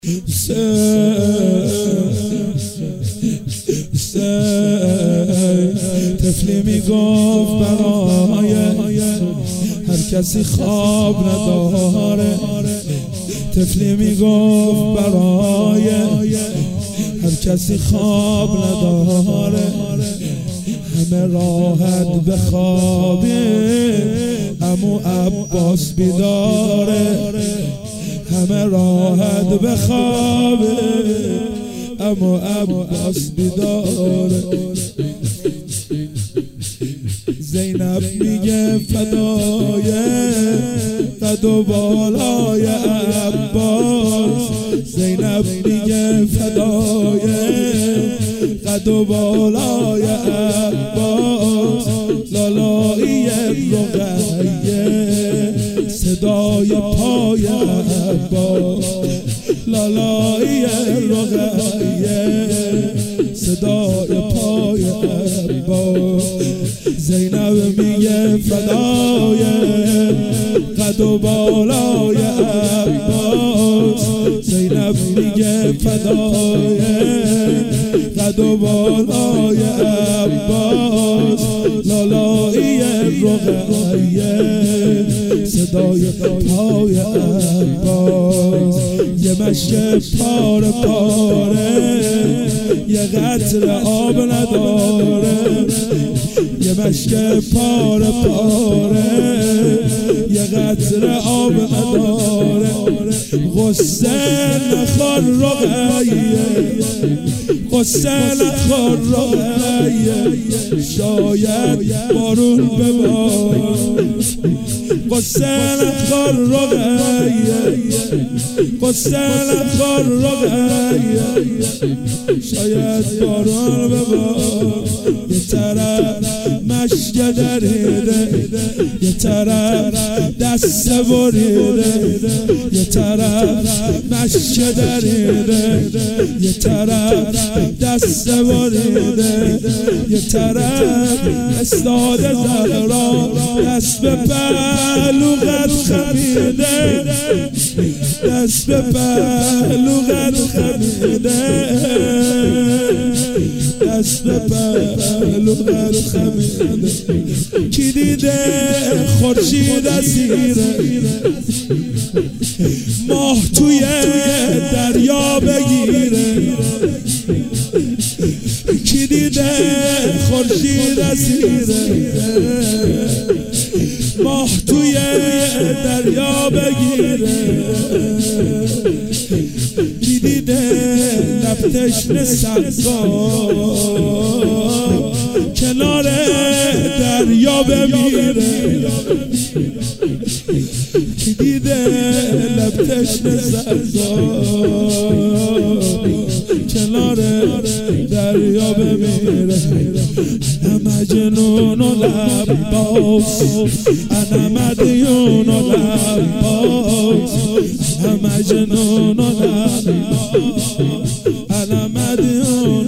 طفلی میگفت برای هر کسی خواب نداره. طفلی میگفت برای هر کسی خواب نداره. همه راحت بخوابه عمو عباس بیداره. همه راحت بخوابه عمو عباس بیداره. زینب میگه فدای قد و بالای عباس. زینب میگه فدای قد و بالای عباس. لالایی رقیه صدای پای عباس. لالایی رقیه صدای پای عباس. زینب میگه فدای قد و بالای عباس. زینب میگه فدای قد و بالای عباس. لالایی رقیه صدای پای عباس. یه مشک پاره پاره یه قطر آب نداره. یه مشک پاره پاره یه قطر آب نداره. غصه نخور رقیه غصه نخور رقیه شاید بارون ببار. غصه نخور رقیه غصه نخور رقیه شاید بارون ببار. یه طرف مشک دریده یه طرف دست بریده. یه طرف مشک دریده یه طرف دست بریده. یه طرف استاد زهرا دست به پهلو قد خمیده. دست به پهلو قد خمیده. دست به پهلو قد خمیده. کی دیده خورشید اسیره ماه توی دریا بگیره. کی دیده خورشید اسیره ماه توی دریا بگیره. کی دیده لب تشنه سقا کنار دریا بمیره. کی دیده لب تشنه سقا کنار دریا بمیره. انا مجنون العباس انا مدیون العباس. انا مجنون العباس انا مدیون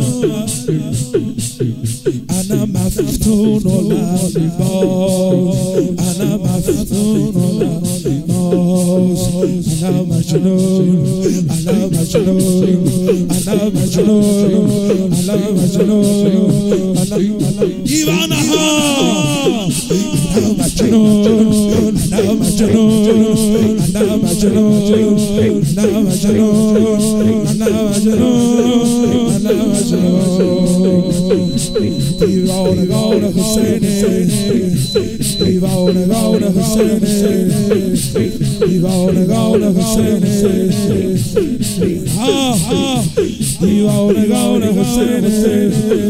انا مفتون العباس. انا مفتون العباس. انا مجنون انا مجنون انا مجنون انا مجنون انا دیوانه ها. انا مجنون انا مجنون انا مجنون انا مجنون انا مجنون انا مجنون. دیوانگان حسینی دیوانگان حسینی دیوانگان حسینی دیوانگان حسینی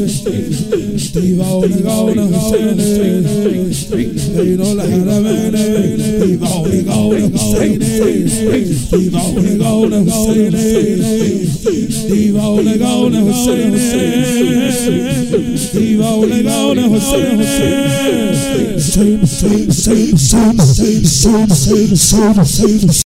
دیوانگان حسینی بین الحرمین. دیوانگان حسینی دیوانگان حسینی دیوانگان حسینی دیوانگان حسینی.